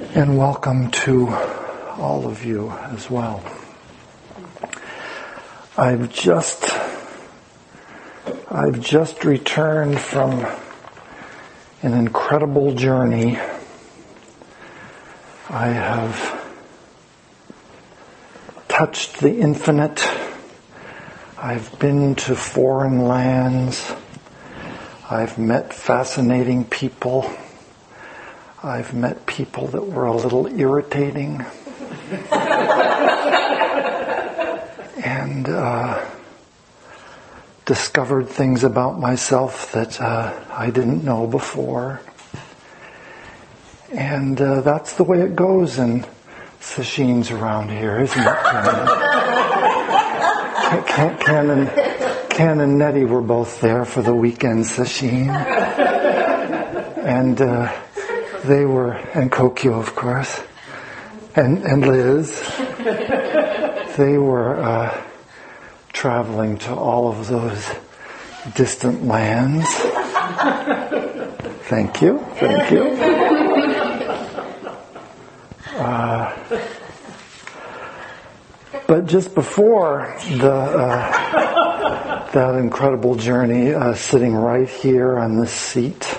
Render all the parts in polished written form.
And welcome to all of you as well. I've just returned from an incredible journey. I have touched the infinite. I've been to foreign lands. I've met fascinating people. I've met people that were a little irritating. And discovered things about myself that I didn't know before. And that's the way it goes in sessions around here, isn't it, Canon? Ken and Nettie were both there for the weekend session. And they were, and Kokyo, of course, and Liz. They were traveling to all of those distant lands. Thank you. But just before that incredible journey, sitting right here on this seat,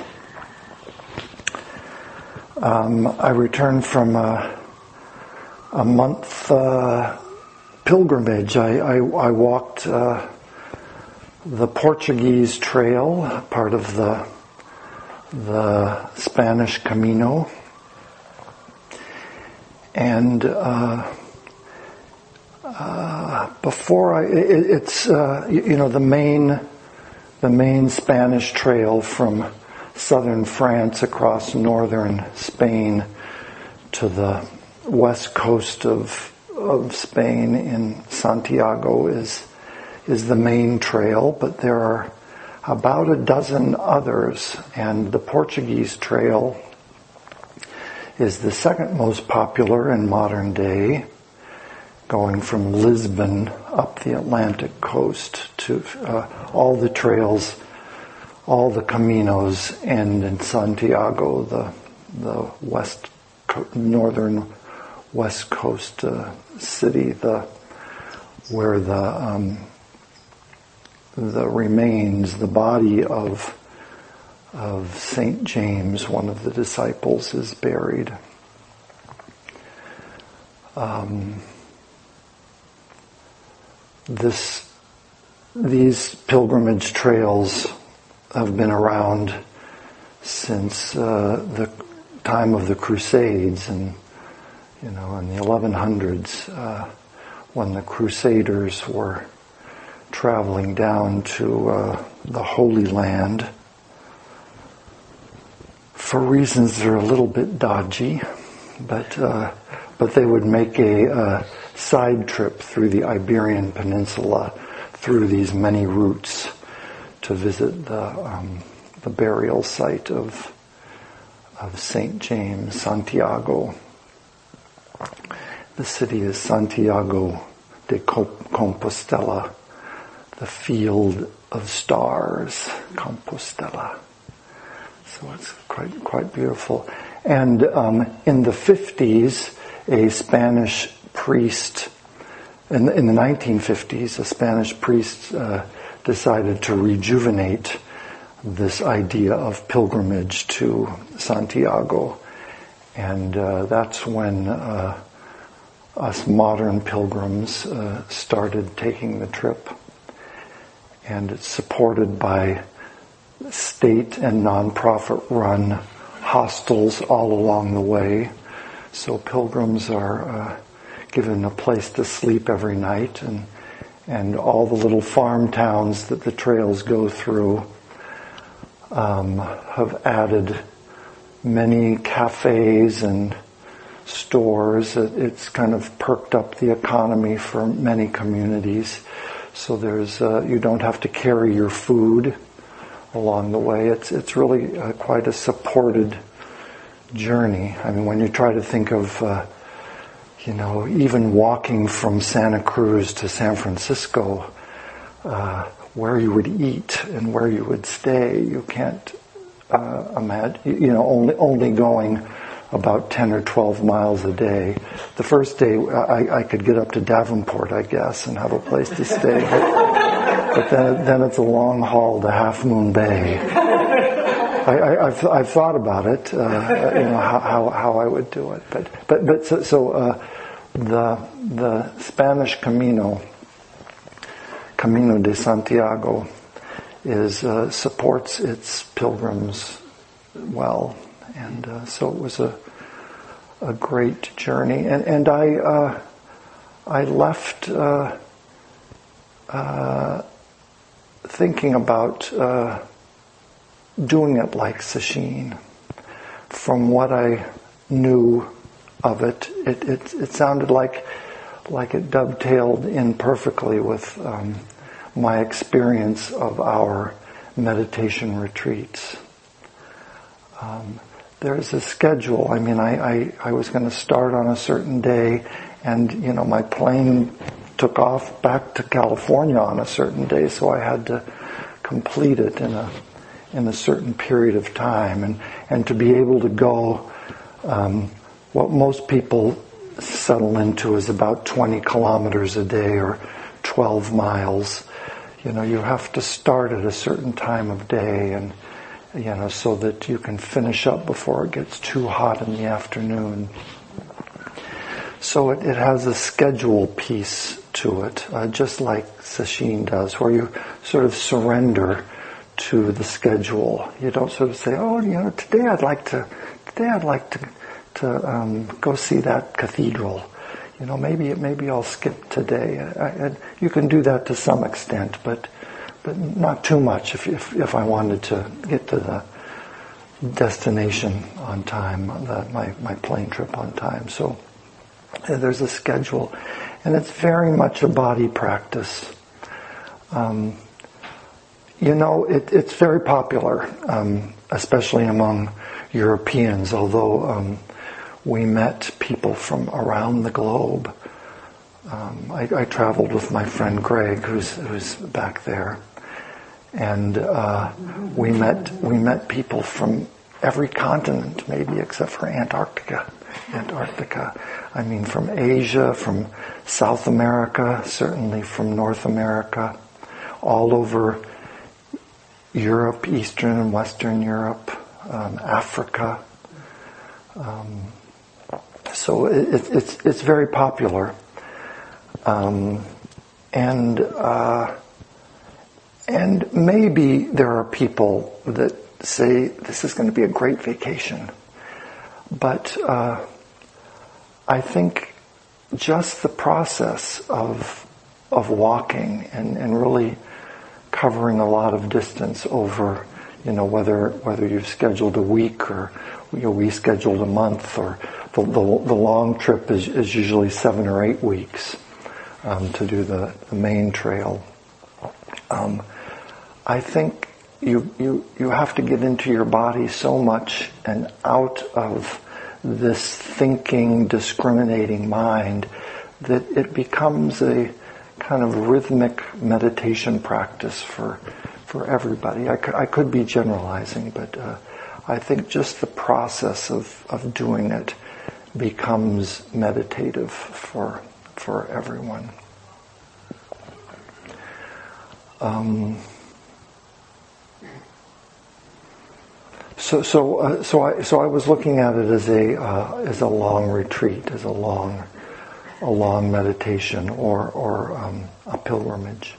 I returned from a month pilgrimage. I walked the Portuguese trail, part of the Spanish Camino, and before it's the main Spanish trail from southern France across northern Spain to the west coast of Spain in Santiago is the main trail, but there are about a dozen others, and the Portuguese trail is the second most popular in modern day, going from Lisbon up the Atlantic coast to all the trails. All the caminos end in Santiago, the northern west coast city, where the remains, the body of Saint James, one of the disciples, is buried. These pilgrimage trails have been around since the time of the Crusades, and in the 1100s, when the Crusaders were traveling down to the Holy Land for reasons that are a little bit dodgy, but they would make a side trip through the Iberian Peninsula through these many routes to visit the burial site of Saint James, Santiago. The city is Santiago de Compostela, the field of stars, Compostela. So it's quite beautiful. And in the 50s, a Spanish priest, in the 1950s, a Spanish priest decided to rejuvenate this idea of pilgrimage to Santiago. And that's when us modern pilgrims started taking the trip. And it's supported by state and nonprofit run hostels all along the way. So pilgrims are given a place to sleep every night, and all the little farm towns that the trails go through have added many cafes and stores. It's kind of perked up the economy for many communities. So you don't have to carry your food along the way. It's really quite a supported journey. I mean, when you try to think of even walking from Santa Cruz to San Francisco, where you would eat and where you would stay, you can't imagine. Only going about 10 or 12 miles a day. The first day I could get up to Davenport, I guess, and have a place to stay. But then it's a long haul to Half Moon Bay. I've thought about it, how I would do it. But the Spanish Camino de Santiago, supports its pilgrims well, and so it was a great journey. And I left thinking about doing it like Sesshin. From what I knew of it, it sounded like it dovetailed in perfectly with my experience of our meditation retreats. There's a schedule. I mean, I was going to start on a certain day, and my plane took off back to California on a certain day, so I had to complete it in a certain period of time, and to be able to go, what most people settle into is about 20 kilometers a day or 12 miles. You have to start at a certain time of day, and so that you can finish up before it gets too hot in the afternoon. So it has a schedule piece to it, just like Sesshin does, where you sort of surrender to the schedule. You don't sort of say, today I'd like to go see that cathedral. Maybe I'll skip today. You can do that to some extent, but not too much if I wanted to get to the destination on time, my plane trip on time. So there's a schedule, and it's very much a body practice. It's very popular, especially among Europeans, although we met people from around the globe. I traveled with my friend Greg, who's back there, and we met people from every continent, maybe except for Antarctica. I mean, from Asia, from South America, certainly from North America, all over Europe, Eastern and Western Europe, Africa. So it's very popular, and maybe there are people that say this is going to be a great vacation, but I think just the process of walking and really covering a lot of distance over, whether you've scheduled a week or we scheduled a month, or the long trip is usually 7 or 8 weeks to do the main trail. I think you have to get into your body so much and out of this thinking, discriminating mind that it becomes a kind of rhythmic meditation practice for everybody. I could be generalizing, but I think just the process of doing it becomes meditative for everyone. So I was looking at it as a long retreat, as a long meditation or a pilgrimage.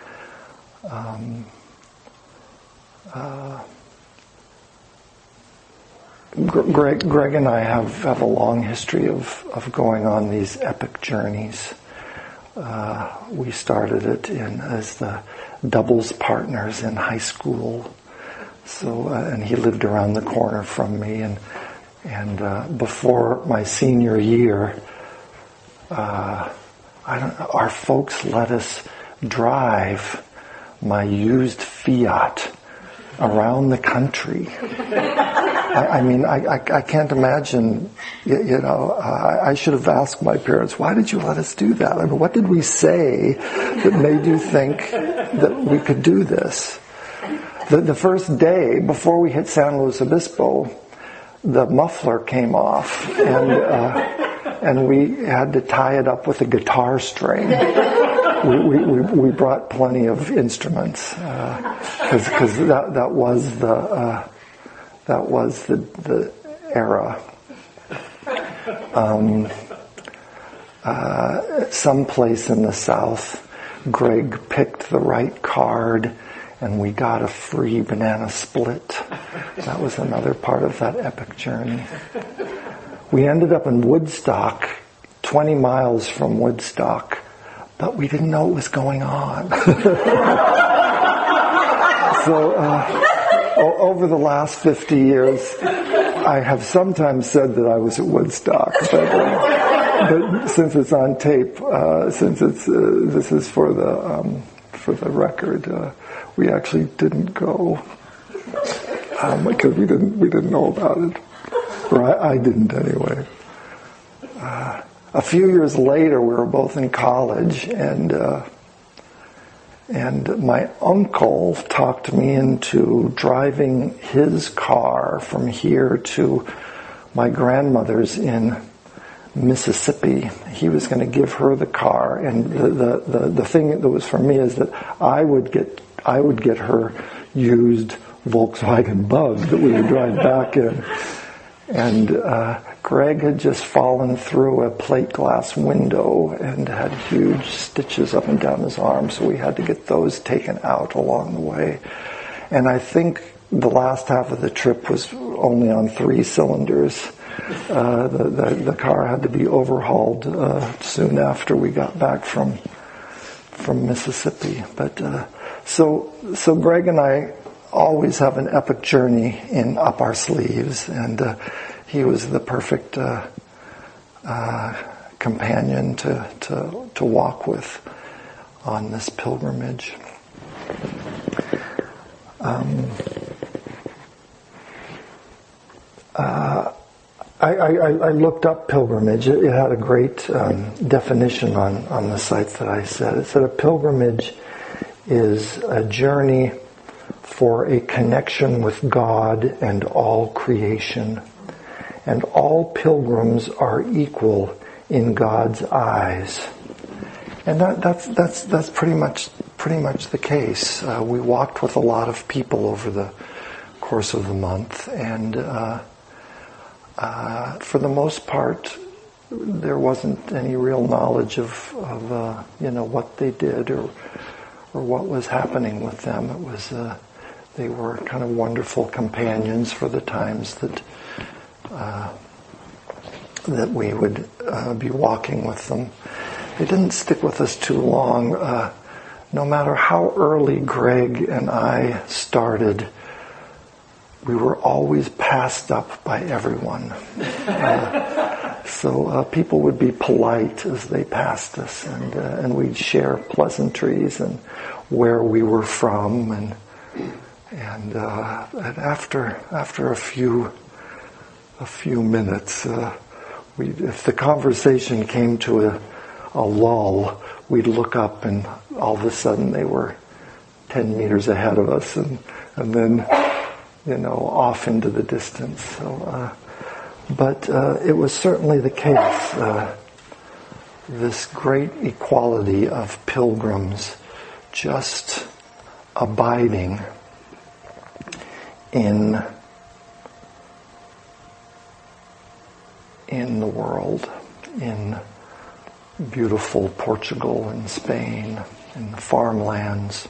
Greg and I have a long history of going on these epic journeys. We started it as the doubles partners in high school. So, and he lived around the corner from me, and before my senior year, our folks let us drive my used Fiat around the country. I can't imagine, I should have asked my parents, why did you let us do that? I mean, what did we say that made you think that we could do this? The first day, before we hit San Luis Obispo, the muffler came off, and we had to tie it up with a guitar string. We brought plenty of instruments because that was the era. Someplace in the South, Greg picked the right card, and we got a free banana split. That was another part of that epic journey. We ended up in Woodstock, 20 miles from Woodstock, but we didn't know what was going on. So over the last 50 years, I have sometimes said that I was at Woodstock, but since it's on tape, this is for the record, we actually didn't go because we didn't know about it, or I didn't anyway. A few years later, we were both in college, and my uncle talked me into driving his car from here to my grandmother's in Mississippi. He was going to give her the car, and the thing that was for me is that I would get her used Volkswagen Bug that we would drive back in. And Greg had just fallen through a plate glass window and had huge stitches up and down his arm, so we had to get those taken out along the way. And I think the last half of the trip was only on 3 cylinders. The car had to be overhauled soon after we got back from Mississippi. But so Greg and I always have an epic journey up our sleeves, and he was the perfect companion to walk with on this pilgrimage. I looked up pilgrimage. It had a great definition on the sites that I said. It said a pilgrimage is a journey for a connection with God and all creation, and all pilgrims are equal in God's eyes. And that's pretty much the case. We walked with a lot of people over the course of the month, and for the most part, there wasn't any real knowledge of what they did or what was happening with them. It was they were kind of wonderful companions for the times that we would be walking with them. They didn't stick with us too long. No matter how early Greg and I started, we were always passed up by everyone. So people would be polite as they passed us, and we'd share pleasantries and where we were from, and after a few minutes, if the conversation came to a lull, we'd look up, and all of a sudden they were 10 meters ahead of us, and then off into the distance. So, but it was certainly the case. This great equality of pilgrims just abiding in the world, in beautiful Portugal and Spain, in the farmlands,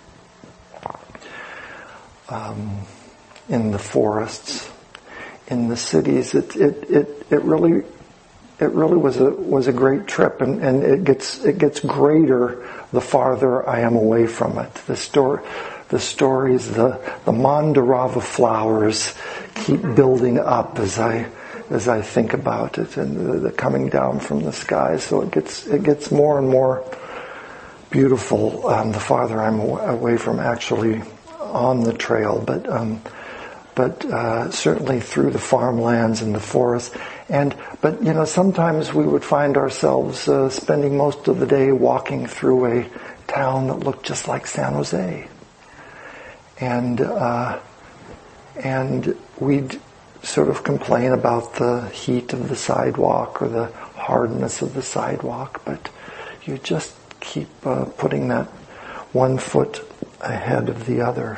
in the forests, in the cities. It really was a great trip, and it gets greater the farther I am away from it. The stories, the Mandarava flowers keep building up as I think about it, and the coming down from the sky. So it gets more and more beautiful the farther I'm away from actually on the trail, but certainly through the farmlands and the forests. But sometimes we would find ourselves spending most of the day walking through a town that looked just like San Jose, and we'd sort of complain about the heat of the sidewalk or the hardness of the sidewalk, but you just keep putting that one foot ahead of the other.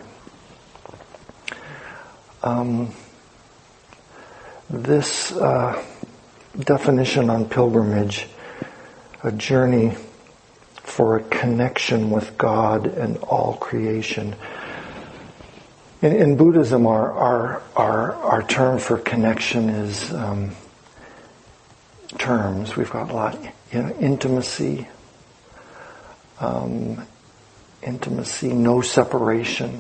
This definition on pilgrimage, a journey for a connection with God and all creation. In Buddhism, our term for connection is terms. We've got a lot, intimacy, no separation,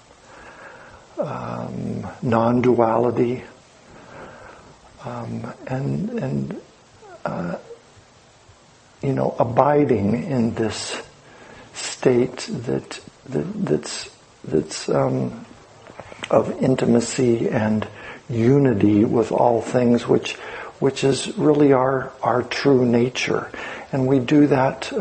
non-duality, and abiding in this state that's of intimacy and unity with all things, which is really our true nature. And we do that.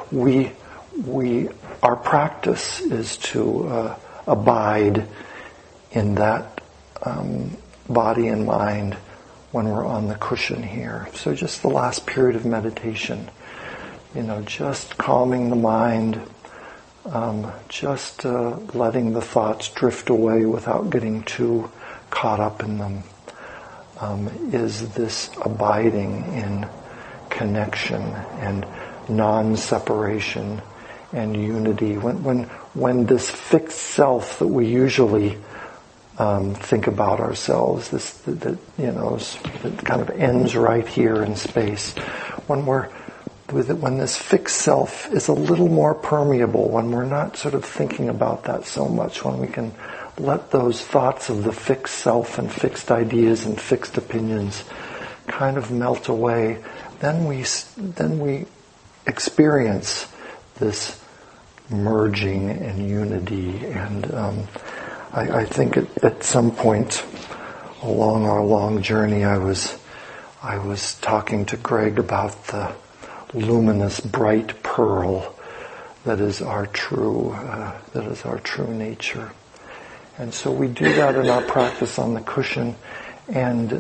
Our practice is to abide in that body and mind when we're on the cushion here. So just the last period of meditation, just calming the mind, just letting the thoughts drift away without getting too caught up in them, is this abiding in connection and non-separation and unity. When this fixed self that we usually think about ourselves, that kind of ends right here in space, when this fixed self is a little more permeable, when we're not sort of thinking about that so much, when we can let those thoughts of the fixed self and fixed ideas and fixed opinions kind of melt away, then we experience this merging and unity. And I think at some point along our long journey, I was talking to Greg about the luminous, bright pearl that is our true nature. And so we do that in our practice on the cushion, and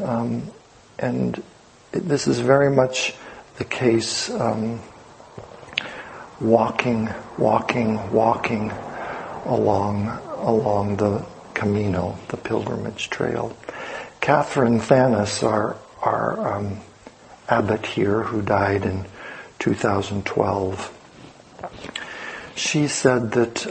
this is very much the case. Walking along the Camino, the pilgrimage trail. Catherine Thanis, our abbot here, who died in 2012, she said that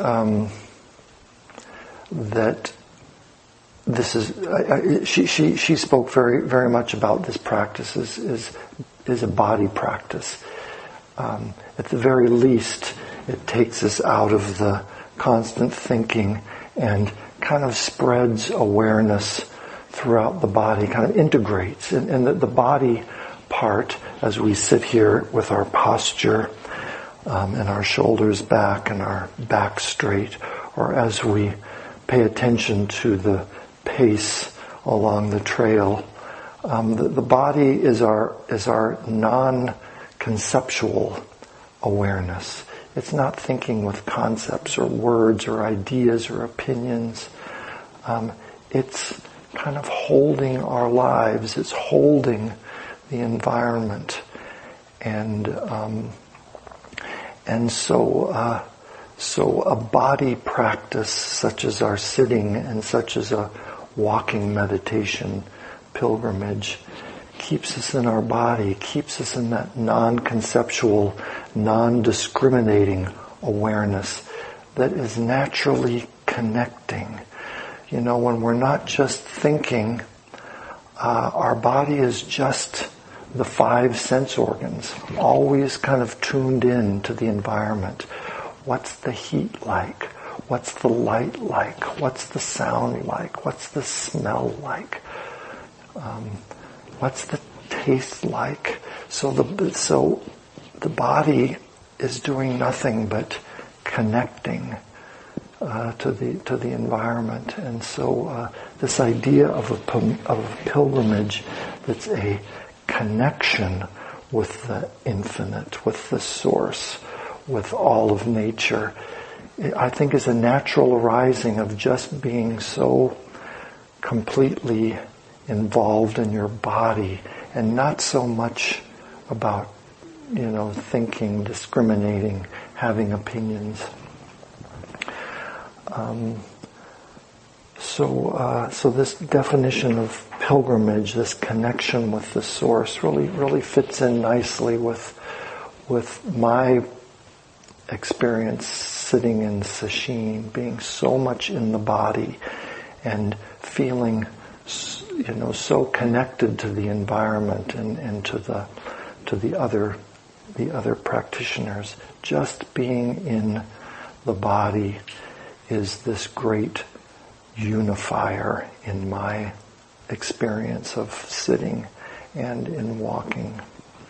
this is. She spoke very very much about this practice is a body practice. At the very least, it takes us out of the constant thinking and kind of spreads awareness throughout the body, kind of integrates. And the body part, as we sit here with our posture and our shoulders back and our back straight, or as we pay attention to the pace along the trail, the body is our non-conceptual awareness. It's not thinking with concepts or words or ideas or opinions. It's kind of holding our lives. It's holding the environment, and so a body practice such as our sitting and such as a walking meditation pilgrimage keeps us in our body, keeps us in that non-conceptual, non-discriminating awareness that is naturally connecting. When we're not just thinking, our body is just the 5 sense organs, always kind of tuned in to the environment. What's the heat like? What's the light like? What's the sound like? What's the smell like? What's the taste like? So the body is doing nothing but connecting to the environment, and so this idea of a pilgrimage that's a connection with the infinite, with the source, with all of nature, I think is a natural arising of just being so completely involved in your body, and not so much about, thinking, discriminating, having opinions. So this definition of pilgrimage, this connection with the source, really fits in nicely with my experience sitting in sesshin, being so much in the body and feeling, so connected to the environment and to the other practitioners. Just being in the body is this great unifier in my experience of sitting and in walking.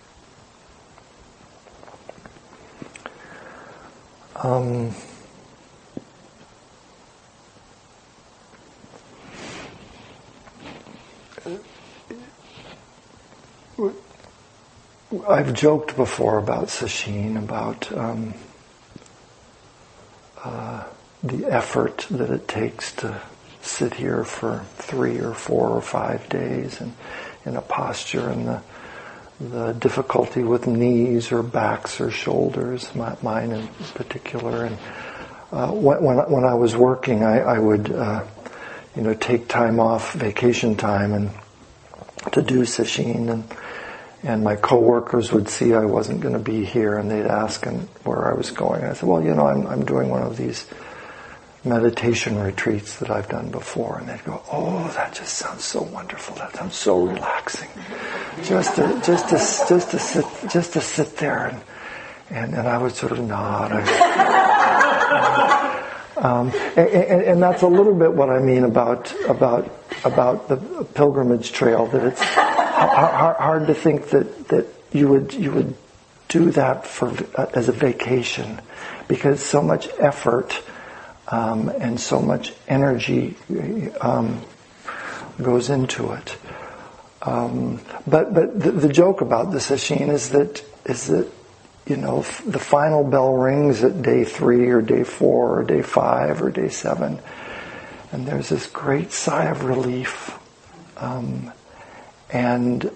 I've joked before about sesshin, about the effort that it takes to sit here for 3 or 4 or 5 days and in a posture, and the difficulty with knees or backs or shoulders, mine in particular. And when I was working, I would take time off, vacation time, and to do sesshin, and my coworkers would see I wasn't going to be here, and they'd ask where I was going. I said, well, I'm doing one of these meditation retreats that I've done before. And they'd go, oh, that just sounds so wonderful. That sounds so relaxing. Just to sit there, and I would sort of nod. And that's a little bit what I mean about the pilgrimage trail. That it's hard to think that you would do that as a vacation, because so much effort and so much energy goes into it. But the joke about the sesshin is that the final bell rings at day 3 or day 4 or day 5 or day 7, and there's this great sigh of relief, and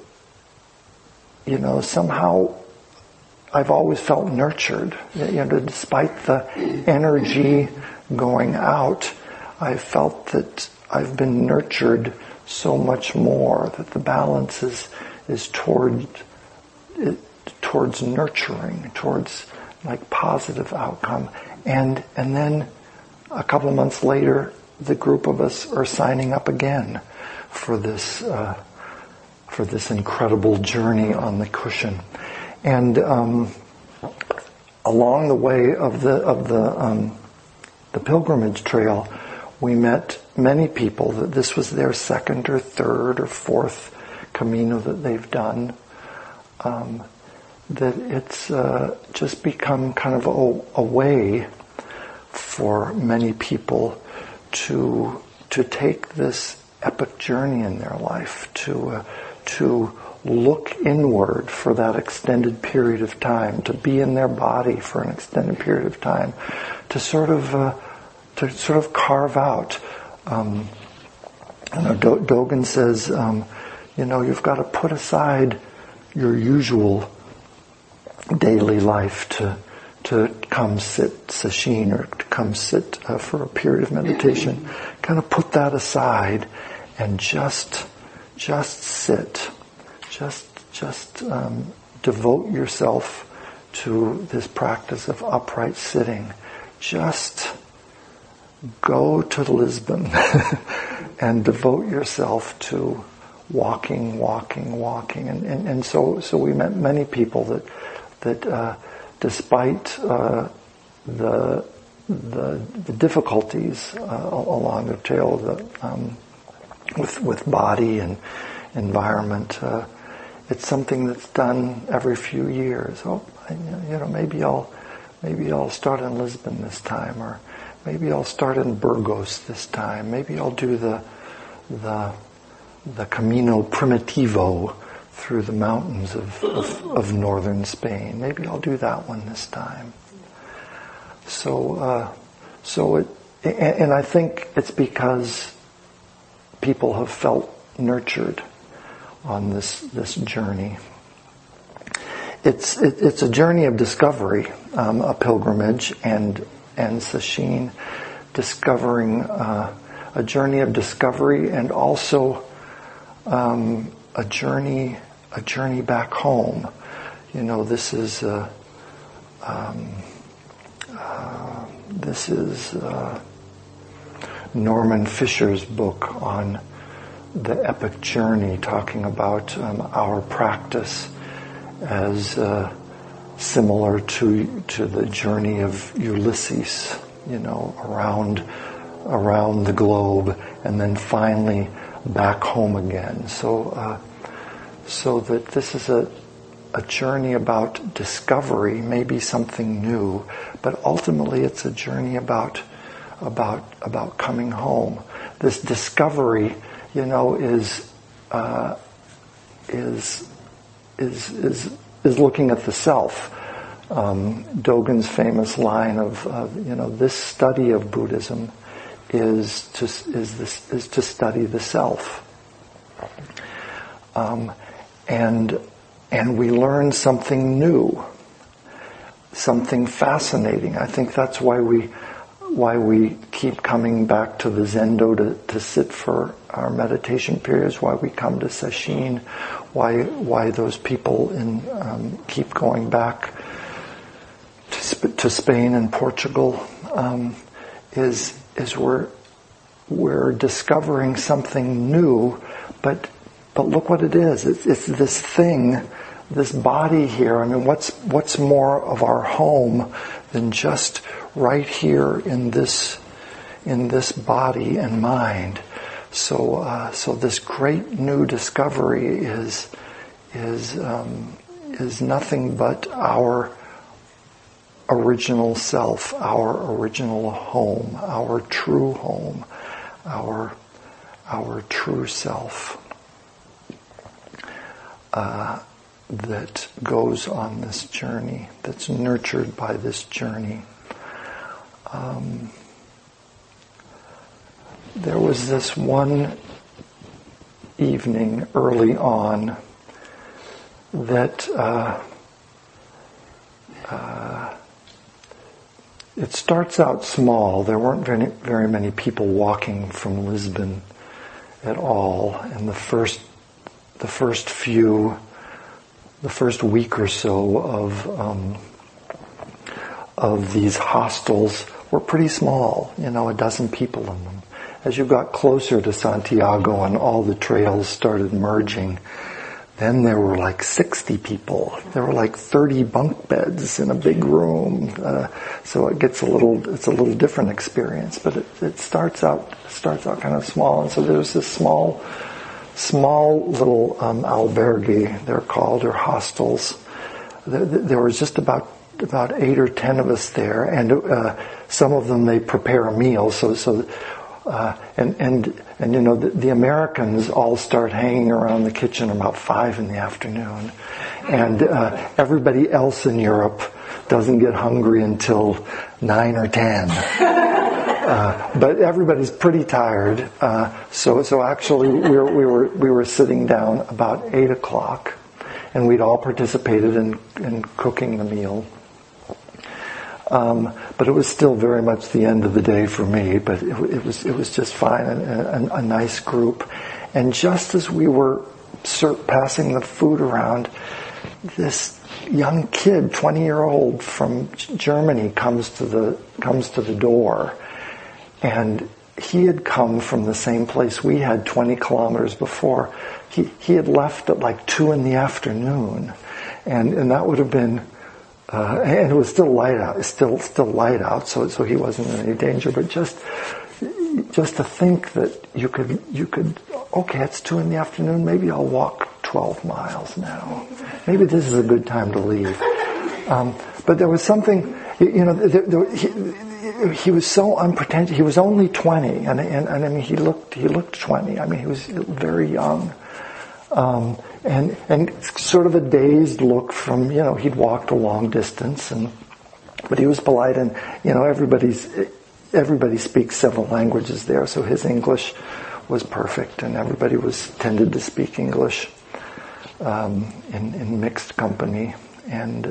somehow I've always felt nurtured. Despite the energy going out, I felt that I've been nurtured so much more, that the balance is towards nurturing, towards like positive outcome. And then a couple of months later, the group of us are signing up again for this incredible journey on the cushion. And along the way of the pilgrimage trail, we met many people that this was their 2nd or 3rd or 4th Camino that they've done. That it's just become kind of a way for many people to take this epic journey in their life, to look inward for that extended period of time, to be in their body for an extended period of time, to sort of carve out. Dogen says, you've got to put aside your usual daily life to come sit sesshin, or to come sit for a period of meditation. Kind of put that aside and just sit. Just devote yourself to this practice of upright sitting. Just go to Lisbon and devote yourself to walking. And so we met many people that despite the difficulties along the trail with body and environment, it's something that's done every few years. Maybe I'll start in Lisbon this time, or maybe I'll start in Burgos this time. Maybe I'll do the Camino Primitivo through the mountains of northern Spain. Maybe I'll do that one this time. So I think it's because people have felt nurtured on this journey. It's a journey of discovery, a pilgrimage, and sesshin, discovering a journey of discovery, and also a journey back home. This is Norman Fisher's book on the epic journey, talking about our practice as similar to the journey of Ulysses, around the globe, and then finally back home again. So that this is a journey about discovery, maybe something new, but ultimately it's a journey about coming home. This discovery, is looking at the self. Dogen's famous line of this study of Buddhism is to study the self, and we learn something new, something fascinating. I think that's why we keep coming back to the Zendo to sit for our meditation periods, why we come to sesshin, why those people keep going back to Spain and Portugal, is we're discovering something new, but look what it is. It's this thing, this body here. I mean, what's more of our home than just right here in this body and mind? So this great new discovery is nothing but our original self, our original home, our true home, our true self, that goes on this journey, that's nurtured by this journey. There was this one evening early on that it starts out small. There weren't very many people walking from Lisbon at all, and the first week or so of these hostels were pretty small, a dozen people in them. As you got closer to Santiago and all the trails started merging, then there were like 60 people. There were like 30 bunk beds in a big room. So it's a little different experience, but it starts out kind of small. And so there's this small little albergue, they're called, or hostels. There was just about 8 or 10 of us there, and some of them they prepare a meal. The Americans all start hanging around the kitchen about 5 p.m, and everybody else in Europe doesn't get hungry until 9 or 10. But everybody's pretty tired. So actually we were sitting down about 8 o'clock, and we'd all participated in cooking the meal. But it was still very much the end of the day for me, but it was just fine, and a nice group. And just as we were passing the food around, this young kid, 20-year-old from Germany, comes to the door, and he had come from the same place we had 20 kilometers before. He had left at like 2 p.m, and that would have been. And it was still light out. Still light out. So he wasn't in any danger. But just to think that you could. Okay, it's 2 p.m. Maybe I'll walk 12 miles now. Maybe this is a good time to leave. But there was something. He was so unpretentious. He was only 20, and I mean he looked 20. I mean he was very young. And sort of a dazed look from, he'd walked a long distance, but he was polite, and, everybody speaks several languages there, so his English was perfect, and everybody tended to speak English in mixed company, and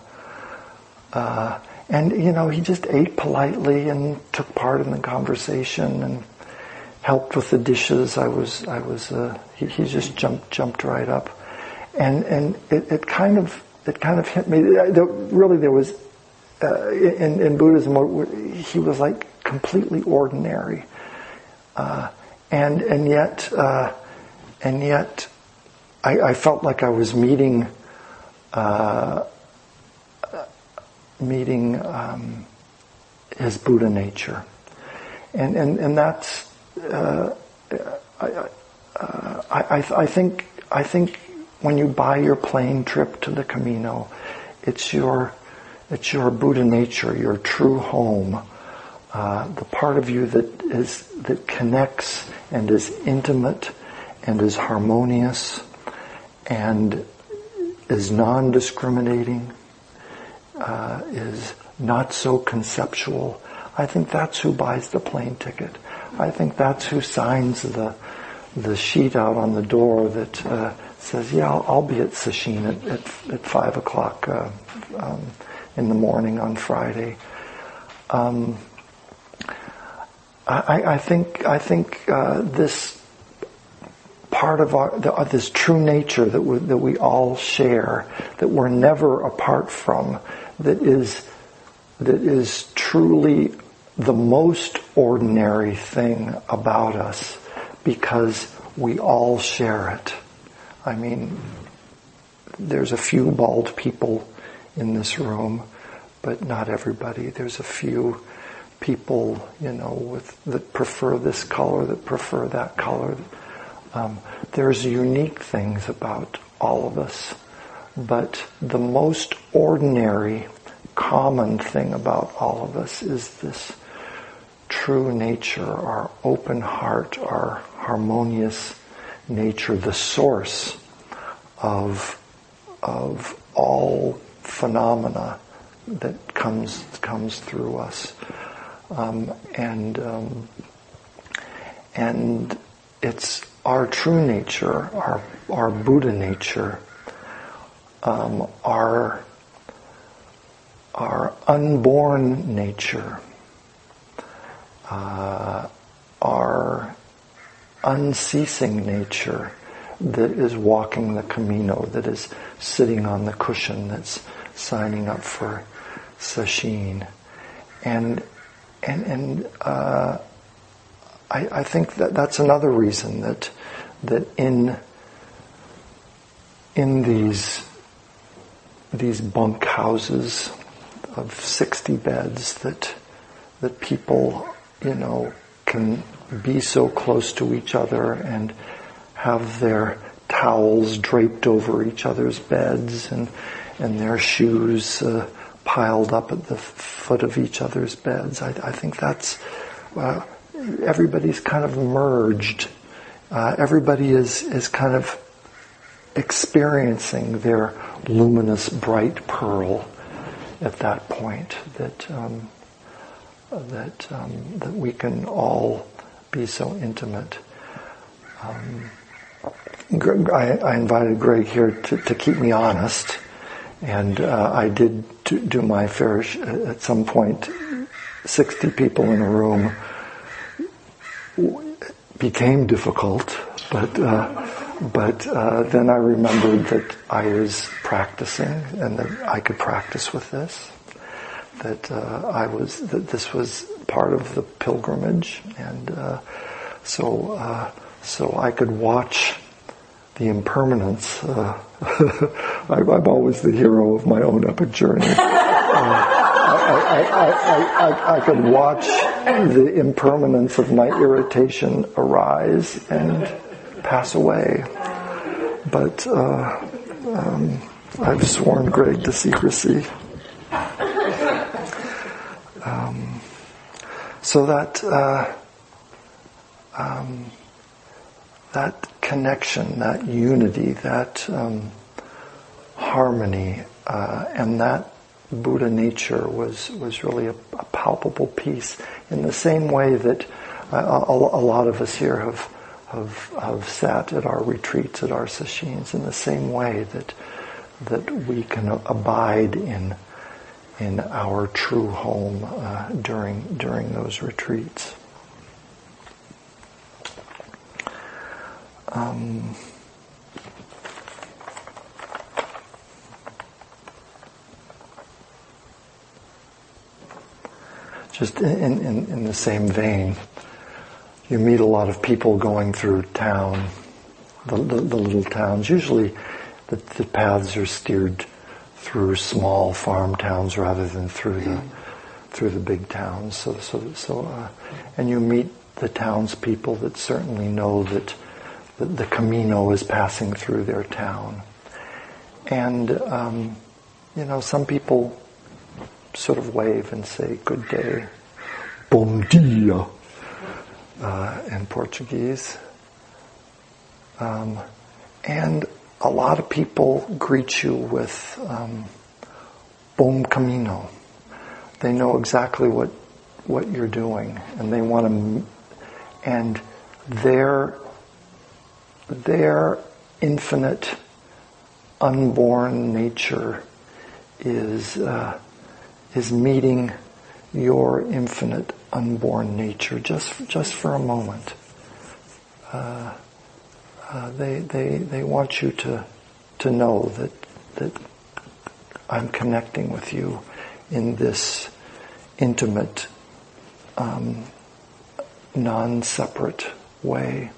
he just ate politely and took part in the conversation and helped with the dishes. He just jumped right up, and it kind of hit me. Really, there was in Buddhism, he was like completely ordinary, and yet I felt like I was meeting his Buddha nature, and that's I think when you buy your plane trip to the Camino, it's your Buddha nature, your true home, the part of you that connects and is intimate and is harmonious and is non-discriminating, is not so conceptual. I think that's who buys the plane ticket. I think that's who signs the sheet out on the door that says, "Yeah, I'll be at Sesshin at 5 o'clock in the morning on Friday." I think this part of this true nature that we all share, that we're never apart from, that is truly the most ordinary thing about us, because we all share it. I mean, there's a few bald people in this room, but not everybody. There's a few people, that prefer this color, that prefer that color. There's unique things about all of us, but the most ordinary, common thing about all of us is this true nature, our open heart, our harmonious nature, the source of all phenomena that comes through us, and it's our true nature, our Buddha nature, our unborn nature, our unceasing nature that is walking the Camino, that is sitting on the cushion, that's signing up for Sesshin. And I think that's another reason that in these bunk houses of 60 beds that people, can be so close to each other and have their towels draped over each other's beds and their shoes piled up at the foot of each other's beds. I think that's everybody's kind of merged. Everybody is kind of experiencing their luminous, bright pearl at that point. That we can all be so intimate. I invited Greg here to keep me honest, and I did do my fair at some point. 60 people in a room became difficult, but then I remembered that I was practicing and that I could practice with this. That this was part of the pilgrimage, and so I could watch the impermanence. I'm always the hero of my own epic journey. I could watch the impermanence of my irritation arise and pass away, but I've sworn Greg to secrecy. So that connection, that unity, that harmony, and that Buddha nature was really a palpable piece. In the same way that a lot of us here have sat at our retreats, at our sesshins, in the same way that we can abide in our true home during those retreats. Just in the same vein, you meet a lot of people going through town, the little towns. Usually the paths are steered through small farm towns rather than through the big towns. So and you meet the townspeople that certainly know that the Camino is passing through their town. And, some people sort of wave and say, good day, bom dia, in Portuguese. And a lot of people greet you with bom caminho. They know exactly what you're doing, and they want to, and their infinite, unborn nature is meeting your infinite, unborn nature just for a moment. They want you to know that I'm connecting with you in this intimate, non-separate way.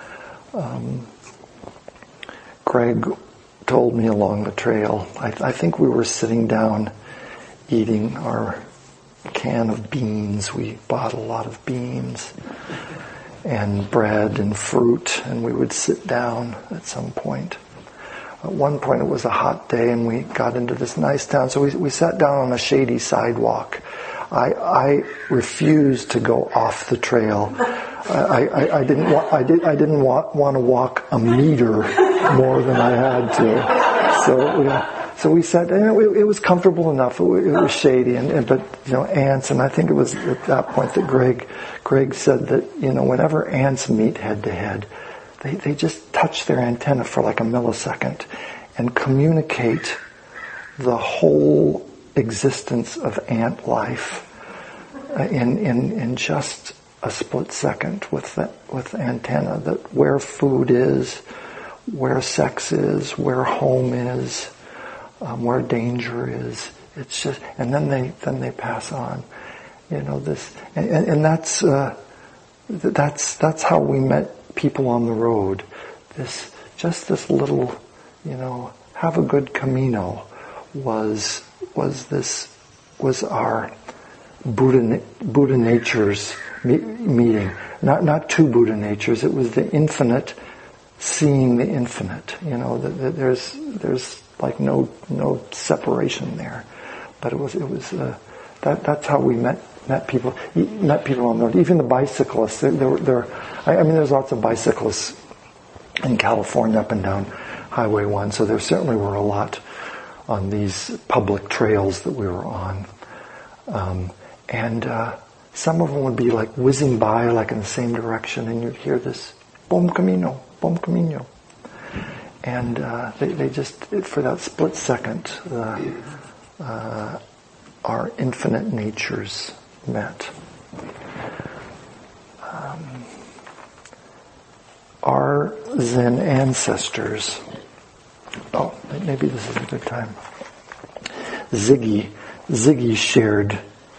Greg told me along the trail, I think we were sitting down eating our can of beans. We bought a lot of beans and bread and fruit, and we would sit down at some point. At one point it was a hot day and we got into this nice town, so we sat down on a shady sidewalk. I refused to go off the trail. I didn't want to walk a meter more than I had to. So we sat. It was comfortable enough. It was shady, but ants. And I think it was at that point that Greg said that whenever ants meet head to head, they just touch their antenna for like a millisecond and communicate the whole existence of ant life in just a split second with antenna, that where food is, where sex is, where home is, where danger is. It's just, and then they pass on. This, and that's how we met people on the road. This little, have a good Camino was our Buddha natures meeting. Not two Buddha natures. It was the infinite seeing the infinite. There's like no separation there. But it was that's how we met people. Met people on the road. Even the bicyclists. There's lots of bicyclists in California up and down Highway 1. So there certainly were a lot on these public trails that we were on. And some of them would be like whizzing by, like in the same direction, and you'd hear this bom caminho, bom caminho. And they just, for that split second, our infinite natures met. Our Zen ancestors, maybe this is a good time. Ziggy shared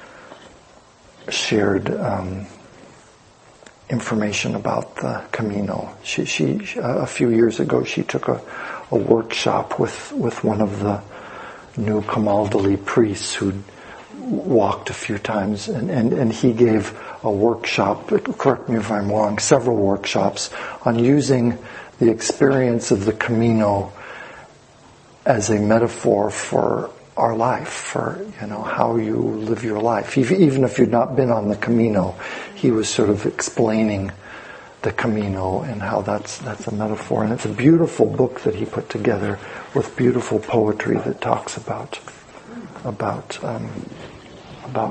information about the Camino. She a few years ago, she took a workshop with one of the new Camaldoli priests who'd walked a few times, and he gave a workshop, correct me if I'm wrong, several workshops on using the experience of the Camino as a metaphor for our life, for how you live your life. Even if you'd not been on the Camino, he was sort of explaining the Camino and how that's a metaphor. And it's a beautiful book that he put together with beautiful poetry that talks about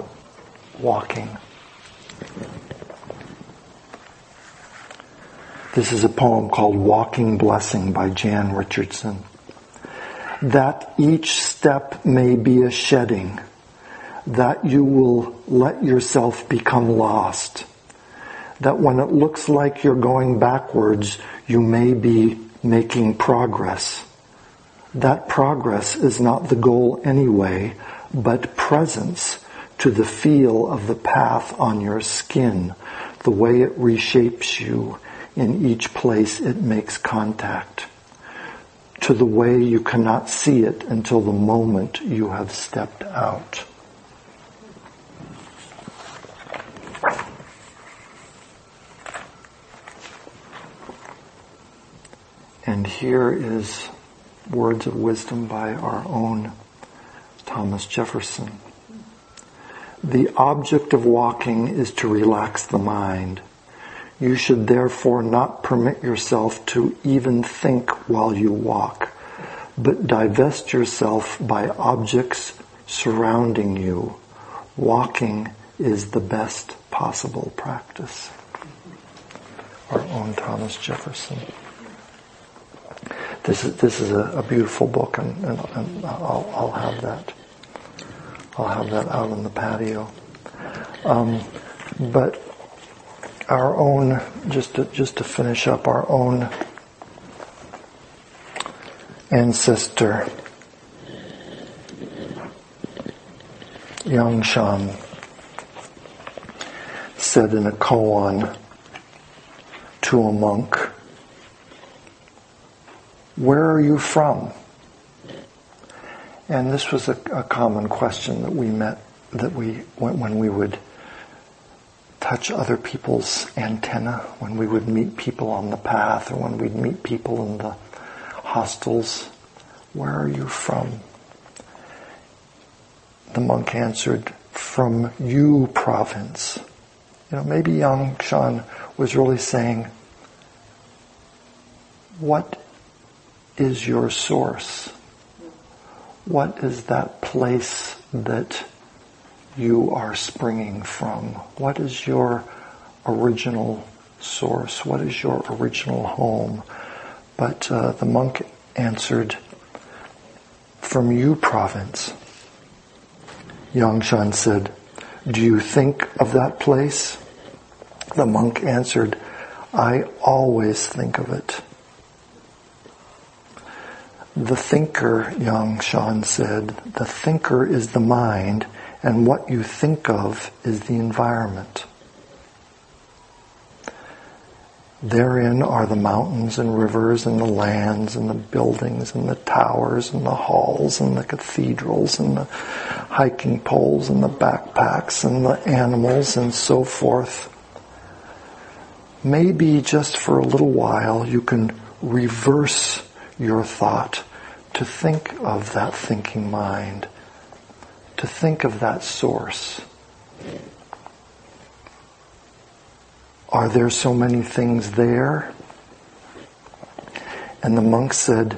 walking. This is a poem called Walking Blessing by Jan Richardson. That each step may be a shedding, that you will let yourself become lost, that when it looks like you're going backwards, you may be making progress. That progress is not the goal anyway, but presence to the feel of the path on your skin, the way it reshapes you in each place it makes contact, to the way you cannot see it until the moment you have stepped out. And here is words of wisdom by our own Thomas Jefferson. The object of walking is to relax the mind. You should therefore not permit yourself to even think while you walk, but divest yourself by objects surrounding you. Walking is the best possible practice. Our own Thomas Jefferson. This is a beautiful book, and I'll have that. I'll have that out on the patio. But our own, just to finish up, our own ancestor, Yangshan, said in a koan to a monk, "Where are you from?" And this was a common question that we when we would touch other people's antenna, when we would meet people on the path, or when we'd meet people in the hostels. "Where are you from?" The monk answered, "From Yu province." Maybe Yangshan was really saying, what is your source? What is that place that you are springing from? What is your original source? What is your original home? But the monk answered, "From Yu province." Yangshan said, "Do you think of that place?" The monk answered, "I always think of it." The thinker, Yangshan said, the thinker is the mind, and what you think of is the environment. Therein are the mountains and rivers and the lands and the buildings and the towers and the halls and the cathedrals and the hiking poles and the backpacks and the animals and so forth. Maybe just for a little while you can reverse your thought to think of that thinking mind, to think of that source. Are there so many things there? And the monk said,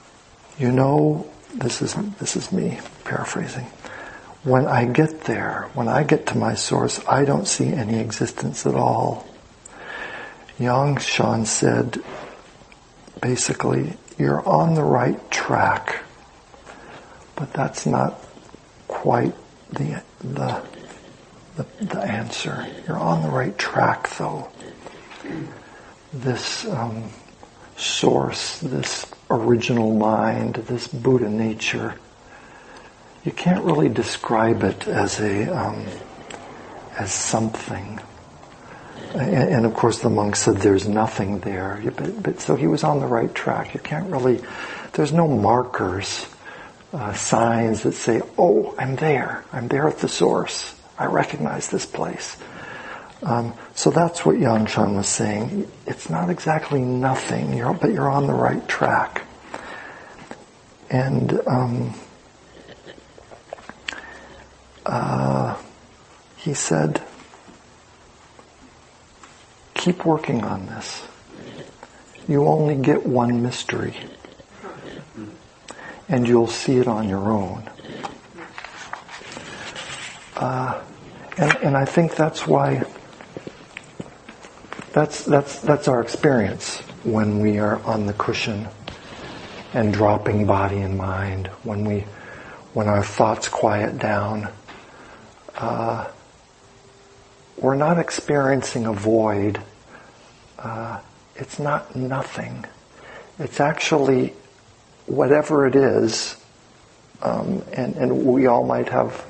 this is me paraphrasing. When I get there, when I get to my source, I don't see any existence at all. Yangshan said, basically, you're on the right track, but that's not quite the answer. You're on the right track, though. This source, this original mind, this Buddha nature, you can't really describe it as something. And of course the monk said there's nothing there. But so he was on the right track. You can't really, there's no markers, signs that say, oh, I'm there at the source. I recognize this place. So that's what Yangshan was saying. It's not exactly nothing, but you're on the right track. And he said, keep working on this. You only get one mystery, and you'll see it on your own. And I think that's why that's our experience when we are on the cushion and dropping body and mind. When our thoughts quiet down, we're not experiencing a void. It's not nothing. It's actually whatever it is, and we all might have,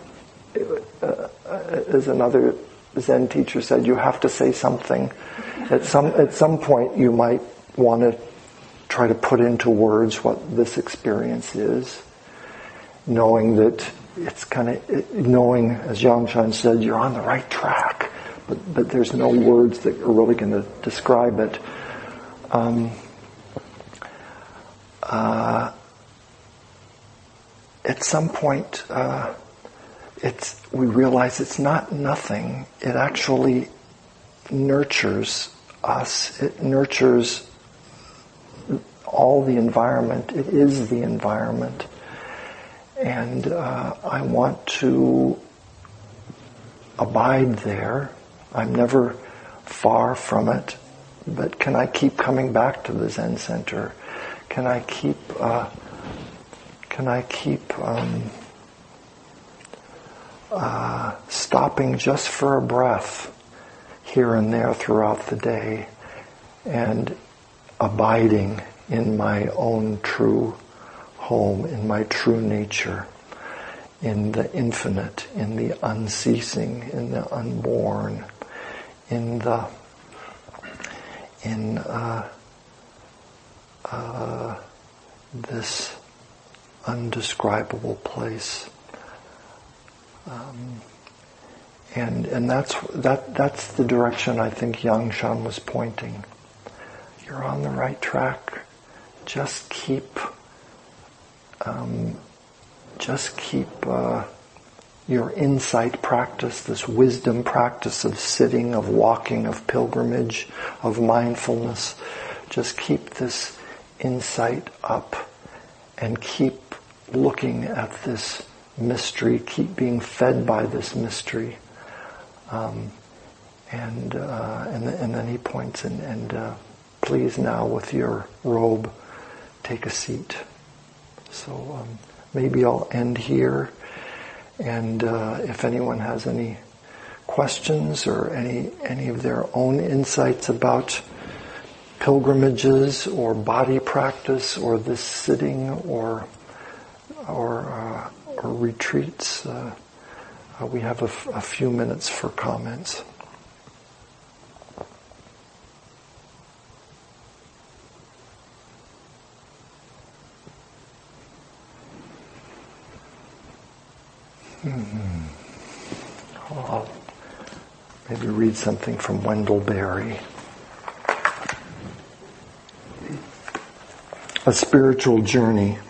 as another Zen teacher said, you have to say something. At some point you might want to try to put into words what this experience is, knowing that it's knowing, as Yangshan said, you're on the right track, but there's no words that are really going to describe it. At some point, we realize it's not nothing. It actually nurtures us. It nurtures all the environment. It is the environment. And I want to abide there. I'm never far from it. But can I keep coming back to the Zen Center? Can I keep stopping just for a breath here and there throughout the day and abiding in my own true home, in my true nature, in the infinite, in the unceasing, in the unborn, in this undescribable place. And that's the direction I think Yangshan was pointing. You're on the right track. Just keep your insight practice, this wisdom practice of sitting, of walking, of pilgrimage, of mindfulness. Just keep this insight up and keep looking at this mystery, keep being fed by this mystery. And then he points and please now with your robe take a seat. So maybe I'll end here, and if anyone has any questions or any of their own insights about pilgrimages or body practice or this sitting or retreats, we have a few minutes for comments. I'll maybe read something from Wendell Berry. A spiritual journey.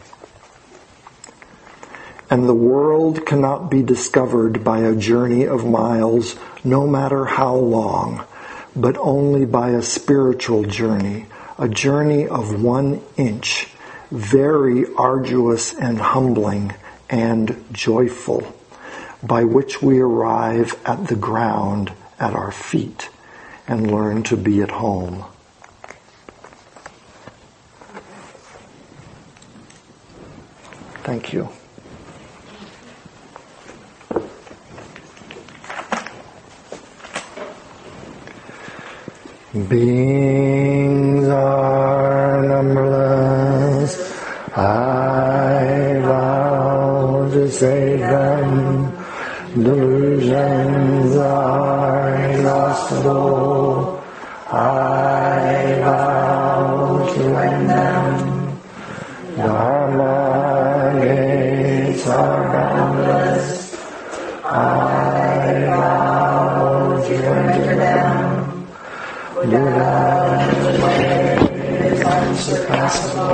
And the world cannot be discovered by a journey of miles, no matter how long, but only by a spiritual journey, a journey of 1 inch, very arduous and humbling and joyful, by which we arrive at the ground at our feet and learn to be at home. Thank you. Beings are numberless, I vow to save them. Delusions are inexhaustible, I vow to end them. Dharma gates are boundless, I vow to enter them. Buddha's way is unsurpassable,